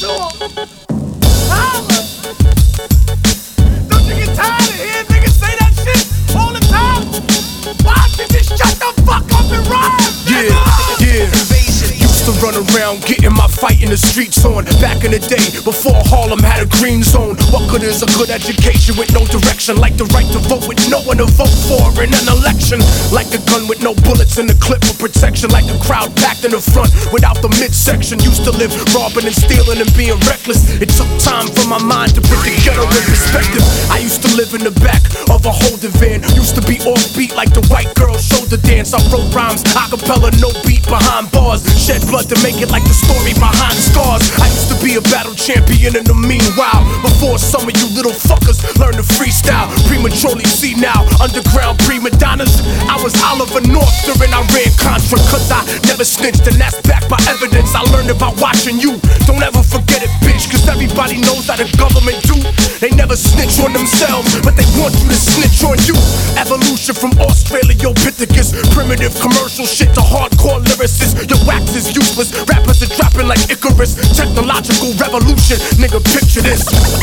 to him. Holla. Don't you get tired of hearing niggas say that shit all the time? Why don't you just shut the fuck up and rhyme? Yeah. Used to run around getting my fight in the streets on. Back in the day, before Harlem had a green zone. What good is a good education with no direction? Like the right to vote with no one to vote for in an election. Like a gun with no bullets in the clip for protection. Like a crowd packed in the front without the midsection. Used to live robbing and stealing and being reckless. It took time for my mind to put the ghetto in perspective. I used to live in the back of a holding van. Used to be offbeat like the white girl shoulder dance. I wrote rhymes, acapella, no beat behind bars. Shed blood to make it like the story behind scars. I used to be a battle champion in the meanwhile. Before some of you little fuckers learn to freestyle. Prematurely see now, underground prima donnas. I was Oliver North during I ran Contra. Cause I never snitched and that's backed by evidence I learned about watching you. Don't ever forget it, bitch, cause everybody knows how the government do. They never snitch on themselves, but they want you to snitch on you. Evolution from Australopithecus. Primitive commercial shit to hardcore lyricists. Your wax is useless, rappers are dropping like Icarus. Technological revolution, nigga, picture this.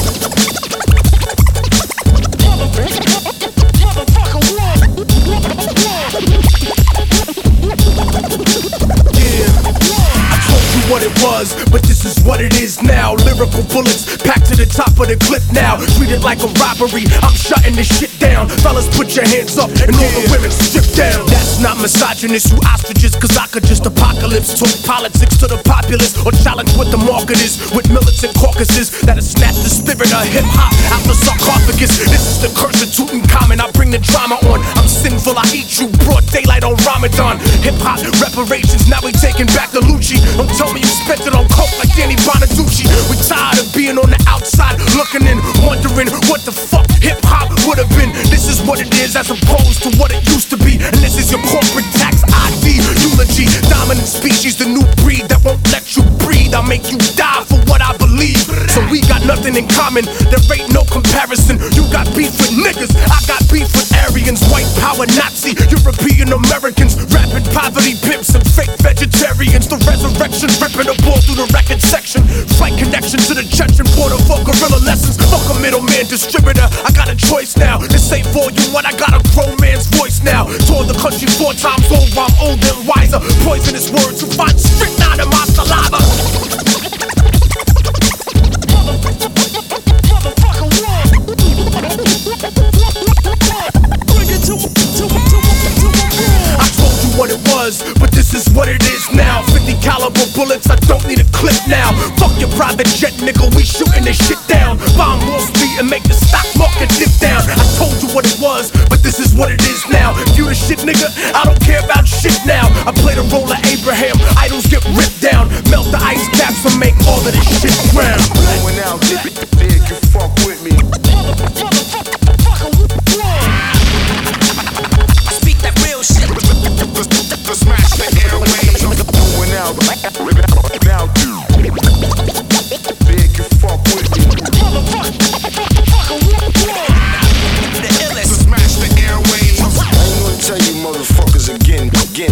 What it was, but this is what it is now. Lyrical bullets packed to the top of the clip now. Treat it like a robbery, I'm shutting this shit down. Fellas, put your hands up and all the women strip down. That's not misogynist, you ostriches, cause I could just apocalypse. Talk politics to the populace or challenge what the market is. With militant caucuses that'll snatch the spirit of hip-hop out the sarcophagus. This is the curse of Tutankhamun, I bring the drama on. I'm sinful, I eat you, broad daylight on Ramadan. Hip-hop reparations, now we taking back the Lucci. Don't tell me you spent it on coke like Danny Bonaducci. We tired of being on the outside, looking in, wondering what the fuck hip-hop would have been. This is what it is as opposed to what it used to be. And this is your corporate tax ID eulogy. Dominant species, the new breed that won't let you breathe. I'll make you die for what I believe. So we got nothing in common, there ain't no comparison. You got beef with niggas, I got beef with Aryans. White power Nazi, European Americans, rapping poverty pimps and fake vegetarians. The resurrection ripping a ball through the record section. Flight connection to the Chechen border for guerrilla lessons. Fuck a middleman distributor, I got a choice now. This ain't volume one, I got a grown man's voice now. Toured the country 4 times over, I'm older and wiser. Poisonous words who find strychnine in my saliva. What it was, but this is what it is now. 50 caliber bullets, I don't need a clip now. Fuck your private jet, nigga, we shooting this shit down. Bomb Wall Street and make the stock market dip down. I told you what it was, but this is what it is now. If you the shit, nigga, I don't care about shit now. I play the role of Abraham, idols get ripped down. Melt the ice caps and make all of this shit ground. Going out, dig, you fuck with me. Speak that real shit. Smash the airwaves. Going out, now dig, you fuck with me. Smash the airwaves. I ain't gonna tell you motherfuckers again.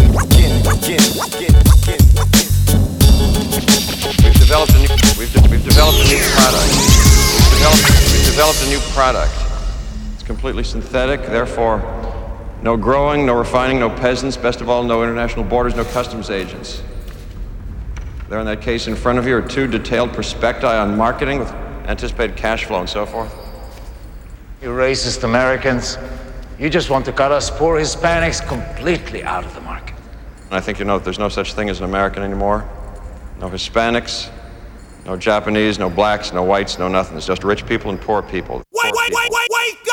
We've developed a new product. We've developed a new product. It's completely synthetic, therefore no growing, no refining, no peasants, best of all, no international borders, no customs agents. There in that case in front of you are 2 detailed prospecti on marketing with anticipated cash flow and so forth. You racist Americans, you just want to cut us poor Hispanics completely out of the market. And I think you know that there's no such thing as an American anymore. No Hispanics, no Japanese, no blacks, no whites, no nothing. It's just rich people and poor people. Wait!